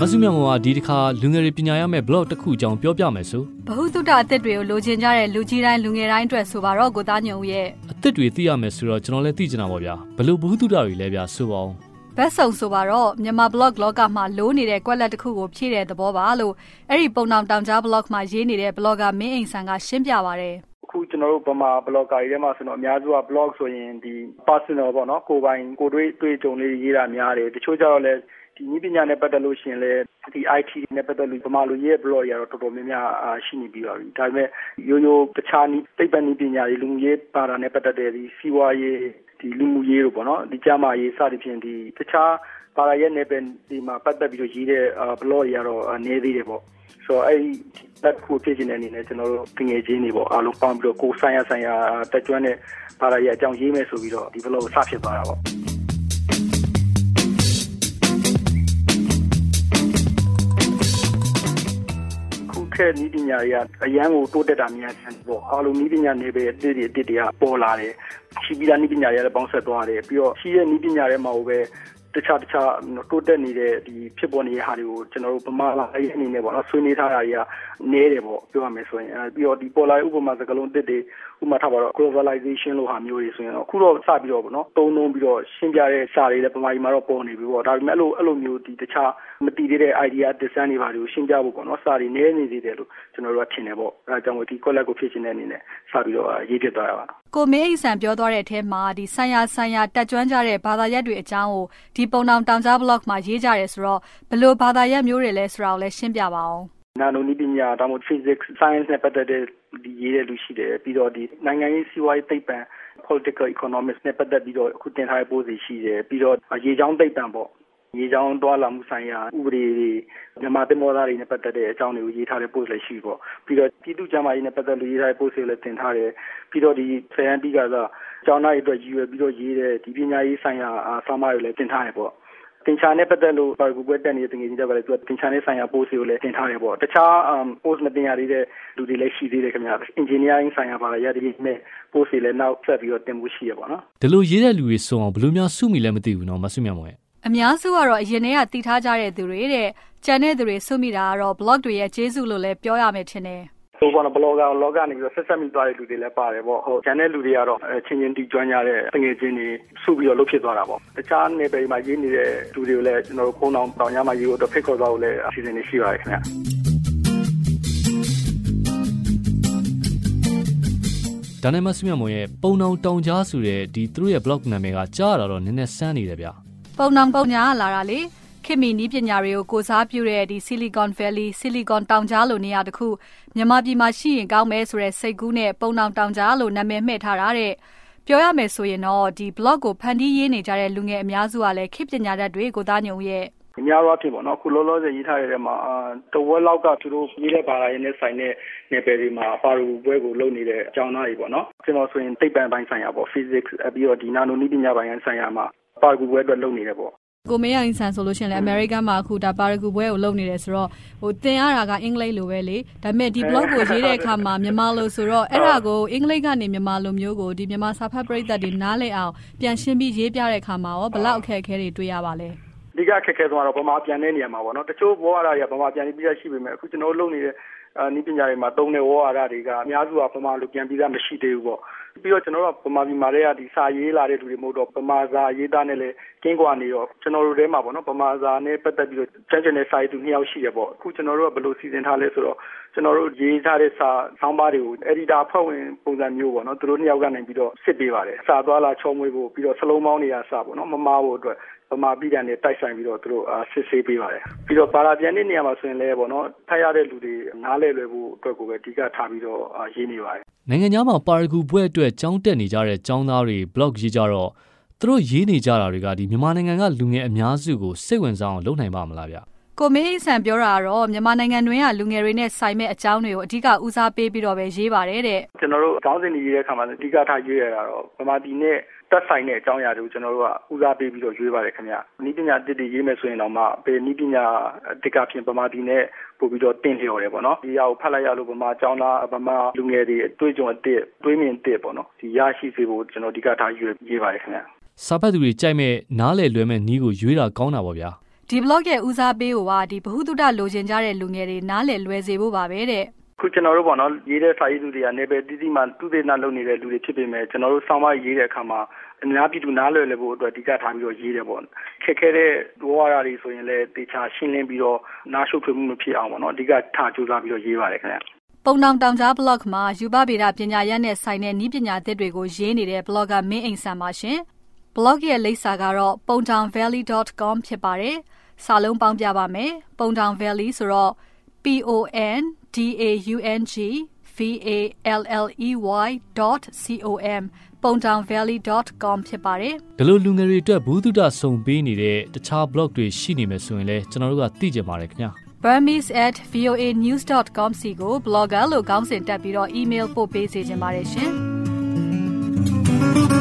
စုမြတ်မောင်ကဒီတစ်ခါလူငယ်တွေပညာရမယ့် blog တစ်ခုအကြောင်းပြောပြမယ်ဆိုဘဟုတုတအသစ်တွေကိုလိုချင်ကြတဲ့လူကြီးတိုင်းလူငယ်တိုင်းအတွက်ဆိုပါတော့ကိုသားညုံရဲ့အသစ်တွေသိရမယ်ဆိုတော့ကျွန်တော်လည်းသိချင်တာပါဗျာဘလို့ဘဟုတုတတွေလဲဗျာဆိုပါအောင်ဘက်ဆုံဆိုပါတော့မြန်မာ blog လောကမှာလိုးနေတဲ့ကွက်လက်တစ်ခုကိုဖြည့်တဲ့သဘောပါလို့အဲ့ဒီပုံတောင်ကြား blog မှာရေးနေတဲ့ blogger မင်းအိမ်ဆန်ကရှင်းပြပါတယ်အခုကျွန်တော်တို့ဗမာ blogger တွေထဲမှာဆိုတော့အများစုက blog ဆိုရင်ဒီ personal ပေါ့နော်ကိုယ်ပိုင်ကိုတွေ့ကြုံလေးရေးတာများတယ်တချို့ကျတော့လည်းဒီနည်းပညာနဲ့ပတ်သက်လို့ရှိရင်လည်းဒီ IT နဲ့ပတ်သက်လို့ဗမာလူရေး blog တွေကတော့တော်တော်များများရှိနေပြီးပါပြီဒါပေမဲ့ရိုးတခြားနည်းသိပ္ပံနည်းပညာတွေလူမှုရေးပါတာနဲ့ပတ်သက်တဲ့ဒီစီးပွားရေးဒီလူမှုရေးတို့ပေါ့နော်ဒီကျန်းမာရေးစသဖြင့်ဒီတခြားပါရာရဲ့နယ်ပယ်ဒီမှာပတ်သက်ပြီးတော့ရေးတဲ့ blog တွေကတော့နည်းသေးတယ်ပေါ့ဆိုတော့အဲ့ဒီလက်ခုဖြစ်နေတဲ့အနေနဲ့ကျွန်တော်တို့ငွေချင်းတွေပေါ့အားလုံးပေါင်းပြီးတော့ကိုယ်ဆိုင်ရာတက်ကျွမ်းတဲ့ပါရာရဲ့အကြောင်းရေးမယ်ဆိုပြီးတော့ဒီ blog ကိုစဖြစ်သွားတာပေါ့ခဲနည်းပညာတွေကအရန်ကိုတိုးတက်တာများတယ်ပေါ့အားလုံးနည်းပညာနယ်ပယ်အသစ်တွေကပေါ်လာတယ်ရှိပြီးသားနည်းပညာတွေလည်းပေါင်းဆက်သွားတယ်ပြီးတော့ရှိတဲ့နည်းပညာတွေမှာပဲတခြားတိုးတက်နေတဲ့ဒီဖြစ်ပေါ်နေတဲ့ဟာတွေကိုကျွန်တော်တို့ဗမာလာရေးအနေနဲ့ပေါ့နော်ဆွေးနွေးထားတာတွေကနည်းတယ်ပေါ့ပြောရမယ်ဆိုရင်ပြီးတော့ဒီပေါ်လာဥပမာစကားလုံးတစ်တွေဥပမာထားပါတော့ globalization လို့ဟာမျိုးတွေဆိုရင်အခုတော့စပြီးတော့ပေါ့နော်သုံးပြီးတော့ရှင်းပြတဲ့စာတွေလည်းဗမာပြည်မှာတော့ပေါ်နေပြီပေါ့ဒါပေမဲ့အဲ့လိုမျိုးဒီတခြားမတည်သေးတဲ့ idea design တွေပါတွေကိုရှင်းပြဖို့ပေါ့နော်စာတွေနည်းနေသေးတယ်လို့ကျွန်တော်တို့ကထင်တယ်ပေါ့အဲဒါကြောင့်ဒီ collect ကိုဖြစ်ရှင်တဲ့အနေနဲ့စပြီးတော့ရေးပြသွားတာပါကိုမင်းအိမ်ဆန်ပြောသွားတဲ့အထဲမှာဒီဆိုင်ရာတက်ကျွမ်းကြတဲ့ဘာသာရပ်တွေအကြောင်းကိုဒီပုံတောင်ကြား blog မှာရေးကြတယ်ဆိုတော့ဘယ်လိုဘာသာရပ်မျိုးတွေလဲဆိုတာကိုလည်းရှင်းပြပါအောင်နာနိုနည်းပညာဒါမှမဟုတ် physics science နဲ့ပတ်သက်တဲ့ဒီရေးတဲ့လူရှိတယ်ပြီးတော့ဒီနိုင်ငံရေးစီးပွားရေးသိပ္ပံ political economics နဲ့ပတ်သက်ပြီးတော့အခုတင်ထားတဲ့ပို့စီရှိတယ်ပြီးတော့ရေချောင်းသိပ္ပံပေါ့ရေချောင်းတွာလာမှုဆိုင်ရာဥပဒေတွေမြန်မာသင်္ဘောသားတွေနဲ့ပတ်သက်တဲ့အကြောင်းတွေကိုရေးထားတဲ့ပို့လည်းရှိပေါ့ပြီးတော့ပြည်သူ့ကျန်းမာရေးနဲ့ပတ်သက်လို့ရေးထားတဲ့ပို့စီလည်းတင်ထားတယ်ပြီးတော့ဒီဆယ်ရန်တီးကစားကျောင်းသားတွေအတွက်ရည်ရွယ်ပြီးတော့ရေးတဲ့ဒီပညာရေးဆိုင်ရာစာမတွေလည်းတင်ထားတယ်ပေါ့တင်ချာနဲ့ပတ်သက်လို့ပါကူပွဲတက်နေတဲ့တငယ်ချင်းတွေကလည်းသူကတင်ချာနဲ့ဆိုင်ရာ post တွေကိုလည်းတင်ထားတယ်ပေါ့တခြား post မတင်ရသေးတဲ့လူတွေလည်းရှိသေးတယ်ခင်ဗျာ engineering ဆိုင်ရာပါရတဲ့နဲ့ post တွေလည်းနောက်ဆက်ပြီးတော့တင်မှုရှိရပေါ့နော်ဒီလိုရေးတဲ့လူတွေစုံအောင်ဘယ်လိုများစုမိလဲမသိဘူးနော်မစုမြတ်မောင်ရဲ့အများစုကတော့အရင်တည်းကတည်ထားကြတဲ့သူတွေတဲ့ကျန်တဲ့သူတွေစုမိတာကတော့ blog တွေရဲ့ကျေးဇူးလို့လည်းပြောရမယ်ထင်တယ်ဆိုတော့ blogger လောကနေပြီးတော့ဆက်မိသွားတဲ့လူတွေလည်းပါတယ်ပေါ့ဟုတ်ကျန်တဲ့လူတွေကတော့ချင်းတီကျွမ်းကြတဲ့တငယ်ချင်းတွေစုပြီးတော့လုပ်ဖြစ်သွားတာပေါ့တခြားနယ်ပယ်မှာရေးနေတဲ့လူတွေကိုလည်းကျွန်တော်တို့ဖုန်းတောင်ညမှာရေးဖို့တော့ဖိတ်ခေါ်သွားဖို့လည်းအစီအစဉ်တွေရှိပါတယ်ခင်ဗျဒါနဲ့မစုမြတ်မောင်ရဲ့ပုံတောင်ကြားဆိုတဲ့ဒီသူတို့ရဲ့ blog နာမည်ကကြားရတာတော့နည်းနည်းစမ်းနေတယ်ဗျပုံညာလာတာလေခေတ်မီနည်းပညာတွေကိုကိုစားပြုတဲ့ဒီ Silicon Valley Silicon တောင်ကြားလိုနေရာတခုမြန်မာပြည်မှာရှိရင်ကောင်းမယ်ဆိုတဲ့စိတ်ကူးနဲ့ပုံတောင်ကြားလိုနာမည်မှဲ့ထားတာတဲ့ပြောရမယ်ဆိုရင်တော့ဒီ blog ကိုဖန်တီးရေးနေကြတဲ့လူငယ်အများစုကလည်းခေတ်ပညာတတ်တွေကိုသားညုံရဲ့အများအားဖြင့်ပေါ့နော်ခုလောလောဆယ်ရေးထားတဲ့မှာတဝက်လောက်ကသူတို့ရေးတဲ့ဘာသာရေးနဲ့ဆိုင်တဲ့နယ်ပယ်တွေမှာပါရူပွဲကိုလုပ်နေတဲ့အကြောင်းသားတွေပေါ့နော်ကျွန်တော်ဆိုရင်သိပ္ပံပိုင်းဆိုင်ရာပေါ့ physics ပြီးတော့ဒီနာနိုနည်းပညာပိုင်းဆိုင်ရာမှာပါရူပွဲအတွက်လုပ်နေတယ်ပေါ့ကိုမေးရင်ဆန်ဆိုလို့ရှိရင်လည်းအမေရိကန်မှာအခုဒါပါရဂူပွဲကိုလုပ်နေတယ်ဆိုတော့သင်ရတာကအင်္ဂလိပ်လိုပဲလေဒါပေမဲ့ဒီ blog ကိုရေးတဲ့အခါမှာမြန်မာလိုဆိုတော့အဲ့ဒါကိုအင်္ဂလိပ်ကနေမြန်မာလိုမျိုးကိုဒီမြန်မာစာဖတ်ပရိသတ်တွေနားလည်အောင်ပြန်ရှင်းပြီးရေးပြတဲ့အခါမှာရောဘလောက်အခက်အခဲတွေတွေ့ရပါလဲဒီကအခက်အခဲဆုံးကတော့ဗမာပြန်တဲ့နေရာမှာပေါ့နော်တချို့ဘောရတွေကဗမာပြန်ပြီးရှိပေမဲ့အခုကျွန်တော်လုပ်နေတဲ့နည်းပညာတွေမှာသုံးတဲ့ဝါရတွေကအများစုကဗမာလိုပြန်ပြီးသားမရှိသေးဘူးပေါ့ပြီးတော့ကျွန်တော်တို့ကဗမာပြည်မှာတည်းကဒီစာရေးလာတဲ့လူတွေမဟုတ်တော့ဗမာစာရေးသားနဲ့လည်းကင်းကွာနေတော့ကျွန်တော်တို့ထဲမှာပေါ့နော်ဗမာစာနဲ့ပတ်သက်ပြီးတော့ကျန်တဲ့စာရေးသူ2ယောက်ရှိတယ်ပေါ့အခုကျွန်တော်တို့ကဘယ်လိုစီစဉ်ထားလဲဆိုတော့ကျွန်တော်တို့ရေးထားတဲ့စာဆောင်းပါးတွေကို editor ဖွဲ့ဝင်ပုံစံမျိုးပေါ့နော်သူတို့2ယောက်ကနေပြီးတော့စစ်ပေးပါတယ်စာသွားလာချောမွေးဖို့ပြီးတော့စလုံးပေါင်းတွေကစာပေါ့နော်မမားဖို့အတွက်ဗမာပြည်ကနေတိုက်ဆိုင်ပြီးတော့သူတို့စစ်ဆေးပေးပါတယ်ပြီးတော့ပါလာပြန်တဲ့နေရာမှာဆိုရင်လည်းပေါ့နော်ဖတ်ရတဲ့လူတွေနားလည်လွယ်ဖို့အတွက်ကိုပဲအဓိကထားပြီးတော့ရေးနေပါတယ်နိုင်ငံခြားမှာပါရဂူဘွဲ့အတွက်ကျောင်းတက်နေကြတဲ့ကျောင်းသားတွေ blog ရေးကြတော့သူတို့ရေးနေကြတာတွေကဒီမြန်မာနိုင်ငံကလူငယ်အများစုကိုစိတ်ဝင်စားအောင်လုပ်နိုင်ပါမလားဗျကိုမင်းအိဆန်ပြောတာကတော့မြန်မာနိုင်ငံတွင်းကလူငယ်တွေနဲ့ဆိုင်မဲ့အကြောင်းတွေကိုအဓိကဦးစားပေးပြီးတော့ပဲရေးပါတယ်တဲ့ကျွန်တော်တို့အကောင်းစင်တွေရေးတဲ့အခါမှာအဓိကထားရေးရတာတော့ဗမာပြည်နဲ့သက်ဆိုင်တဲ့အကြောင်းအရာတွေကိုကျွန်တော်တို့ကဦးစားပေးပြီးတော့ရွေးပါတယ်ခင်ဗျ။နည်းပညာတစ်တွေရေးမယ်ဆိုရင်တော့မှဘယ်နည်းပညာတစ်ကဖြင့်ဗမာပြည်နဲ့ပို့ပြီးတော့တင်လျော်တယ်ပေါ့နော်။ဒီအရာကိုဖတ်လိုက်ရလို့ဗမာကျောင်းသားဗမာလူငယ်တွေအတွေ့အကြုံအသစ်တွေးမြင်သစ်ပေါ့နော်။ဒီရရှိစေဖို့ကျွန်တော်အဓိကထားရေးပါတယ်ခင်ဗျ။စာဖတ်သူတွေကြိုက်မဲ့နားလည်လွယ်မဲ့နည်းကိုရွေးတာကောင်းတာပေါ့ဗျာ။ဒီ blog ရဲ့ဦးစားပေးကိုကဒီဗဟုသုတလိုချင်ကြတဲ့လူငယ်တွေနားလည်လွယ်စေဖို့ပါပဲတဲ့ခုကျွန်တော်တို့ပေါ့နော်ရေးတဲ့စာရေးသူတွေကနေပဲတီးတီးမှသူသေနာလုပ်နေတဲ့လူတွေဖြစ်ပေမဲ့ကျွန်တော်တို့ဆောင်းပါးရေးတဲ့အခါမှာအများပြည်သူနားလည်ဖို့အတွက်အဓိကထားပြီးတော့ရေးတယ်ပေါ့ခက်ခဲတဲ့ဝါရတွေဆိုရင်လည်းတေချာရှင်းလင်းပြီးတော့နားရှုပ်ထွေးမှုမဖြစ်အောင်ပေါ့နော်အဓိကထားကြိုးစားပြီးတော့ရေးပါတယ်ခင်ဗျပုံတောင်တောင်ကြား blog မှာယူပဗေဒပညာရပ်နဲ့ဆိုင်တဲ့နည်းပညာသစ်တွေကိုရေးနေတဲ့ blogger မင်းအိမ်ဆန်ပါရှင် blog ရဲ့လိပ်စာကတော့ pontownvalley.com ဖြစ်ပါတယ်စာလုံးပေါင်းပြပါမယ်ပုံတောင် valley ဆိုတော့ pontownvalley.com ပုံတောင် valley.com ဖြစ်ပါတယ်ဒီလိုလူငယ်တွေအတွက်ဘူးတုဒဆုံပေးနေတဲ့တခြား blog တွေရှိနေမယ်ဆိုရင်လည်းကျွန်တော်တို့ကသိကြပါတယ်ခင်ဗျာ burmese@voanews.com စီကို blogger လို့ခေါင်းစဉ်တက်ပြီးတော့ email ပို့ပေးစေချင်ပါတယ်ရှင်